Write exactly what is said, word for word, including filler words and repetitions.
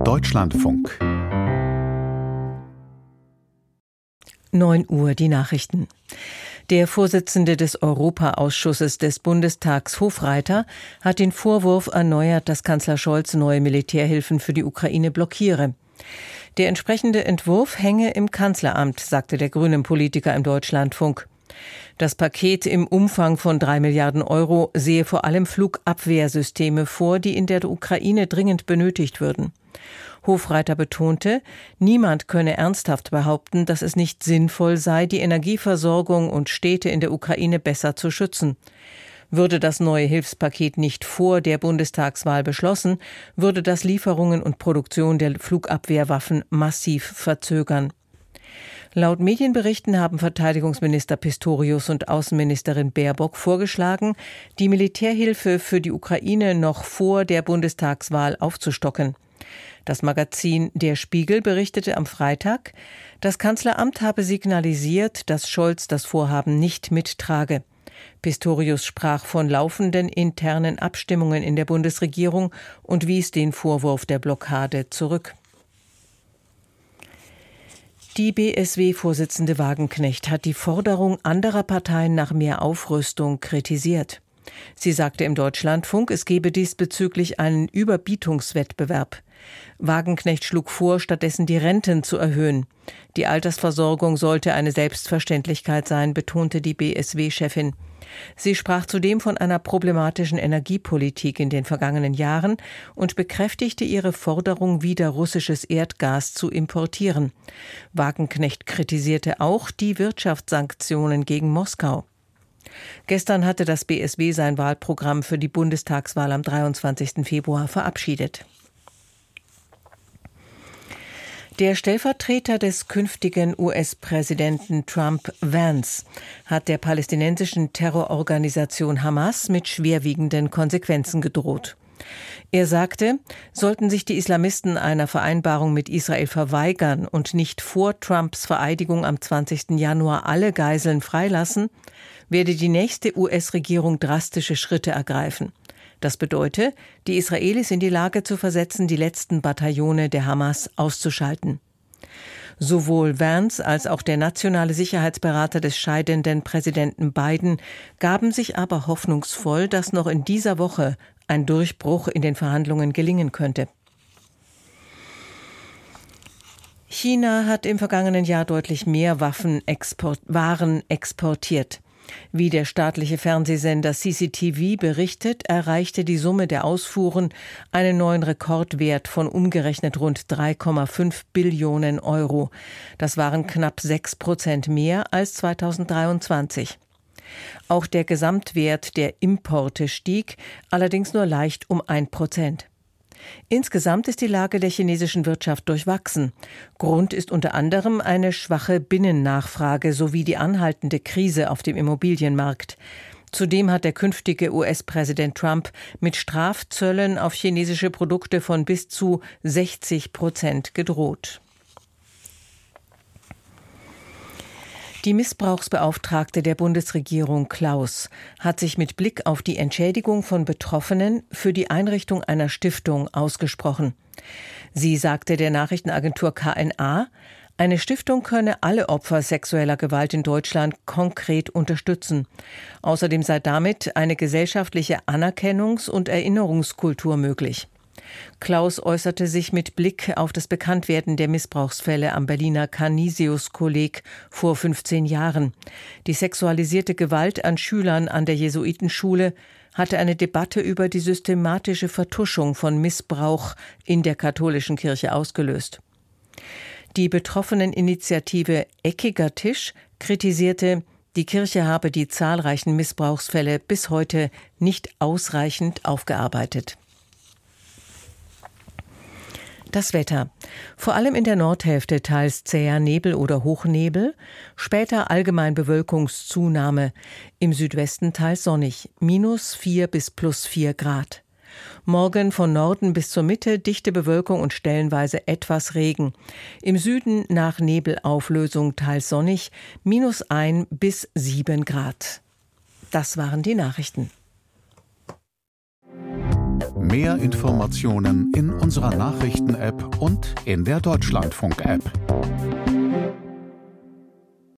Deutschlandfunk. neun Uhr die Nachrichten. Der Vorsitzende des Europaausschusses des Bundestags, Hofreiter, hat den Vorwurf erneuert, dass Kanzler Scholz neue Militärhilfen für die Ukraine blockiere. Der entsprechende Entwurf hänge im Kanzleramt, sagte der Grünen-Politiker im Deutschlandfunk. Das Paket im Umfang von drei Milliarden Euro sehe vor allem Flugabwehrsysteme vor, die in der Ukraine dringend benötigt würden. Hofreiter betonte, niemand könne ernsthaft behaupten, dass es nicht sinnvoll sei, die Energieversorgung und Städte in der Ukraine besser zu schützen. Würde das neue Hilfspaket nicht vor der Bundestagswahl beschlossen, würde das Lieferungen und Produktion der Flugabwehrwaffen massiv verzögern. Laut Medienberichten haben Verteidigungsminister Pistorius und Außenministerin Baerbock vorgeschlagen, die Militärhilfe für die Ukraine noch vor der Bundestagswahl aufzustocken. Das Magazin Der Spiegel berichtete am Freitag, das Kanzleramt habe signalisiert, dass Scholz das Vorhaben nicht mittrage. Pistorius sprach von laufenden internen Abstimmungen in der Bundesregierung und wies den Vorwurf der Blockade zurück. Die B S W-Vorsitzende Wagenknecht hat die Forderung anderer Parteien nach mehr Aufrüstung kritisiert. Sie sagte im Deutschlandfunk, es gebe diesbezüglich einen Überbietungswettbewerb. Wagenknecht schlug vor, stattdessen die Renten zu erhöhen. Die Altersversorgung sollte eine Selbstverständlichkeit sein, betonte die B S W-Chefin. Sie sprach zudem von einer problematischen Energiepolitik in den vergangenen Jahren und bekräftigte ihre Forderung, wieder russisches Erdgas zu importieren. Wagenknecht kritisierte auch die Wirtschaftssanktionen gegen Moskau. Gestern hatte das B S W sein Wahlprogramm für die Bundestagswahl am dreiundzwanzigsten Februar verabschiedet. Der Stellvertreter des künftigen U S-Präsidenten Trump, Vance, hat der palästinensischen Terrororganisation Hamas mit schwerwiegenden Konsequenzen gedroht. Er sagte, sollten sich die Islamisten einer Vereinbarung mit Israel verweigern und nicht vor Trumps Vereidigung am zwanzigsten Januar alle Geiseln freilassen, werde die nächste U S-Regierung drastische Schritte ergreifen. Das bedeutet, die Israelis in die Lage zu versetzen, die letzten Bataillone der Hamas auszuschalten. Sowohl Vance als auch der nationale Sicherheitsberater des scheidenden Präsidenten Biden gaben sich aber hoffnungsvoll, dass noch in dieser Woche ein Durchbruch in den Verhandlungen gelingen könnte. China hat im vergangenen Jahr deutlich mehr Waffenexport, Waren exportiert. Wie der staatliche Fernsehsender C C T V berichtet, erreichte die Summe der Ausfuhren einen neuen Rekordwert von umgerechnet rund drei Komma fünf Billionen Euro. Das waren knapp sechs Prozent mehr als zweitausenddreiundzwanzig. Auch der Gesamtwert der Importe stieg, allerdings nur leicht um ein Prozent. Insgesamt ist die Lage der chinesischen Wirtschaft durchwachsen. Grund ist unter anderem eine schwache Binnennachfrage sowie die anhaltende Krise auf dem Immobilienmarkt. Zudem hat der künftige U S-Präsident Trump mit Strafzöllen auf chinesische Produkte von bis zu sechzig Prozent gedroht. Die Missbrauchsbeauftragte der Bundesregierung Klaus hat sich mit Blick auf die Entschädigung von Betroffenen für die Einrichtung einer Stiftung ausgesprochen. Sie sagte der Nachrichtenagentur K N A, eine Stiftung könne alle Opfer sexueller Gewalt in Deutschland konkret unterstützen. Außerdem sei damit eine gesellschaftliche Anerkennungs- und Erinnerungskultur möglich. Klaus äußerte sich mit Blick auf das Bekanntwerden der Missbrauchsfälle am Berliner Canisius-Kolleg vor fünfzehn Jahren. Die sexualisierte Gewalt an Schülern an der Jesuitenschule hatte eine Debatte über die systematische Vertuschung von Missbrauch in der katholischen Kirche ausgelöst. Die Betroffeneninitiative Eckiger Tisch kritisierte, die Kirche habe die zahlreichen Missbrauchsfälle bis heute nicht ausreichend aufgearbeitet. Das Wetter. Vor allem in der Nordhälfte teils zäher Nebel oder Hochnebel, später allgemein Bewölkungszunahme. Im Südwesten teils sonnig, minus vier bis plus vier Grad. Morgen von Norden bis zur Mitte dichte Bewölkung und stellenweise etwas Regen. Im Süden nach Nebelauflösung teils sonnig, minus ein bis sieben Grad. Das waren die Nachrichten. Mehr Informationen in unserer Nachrichten-App und in der Deutschlandfunk-App.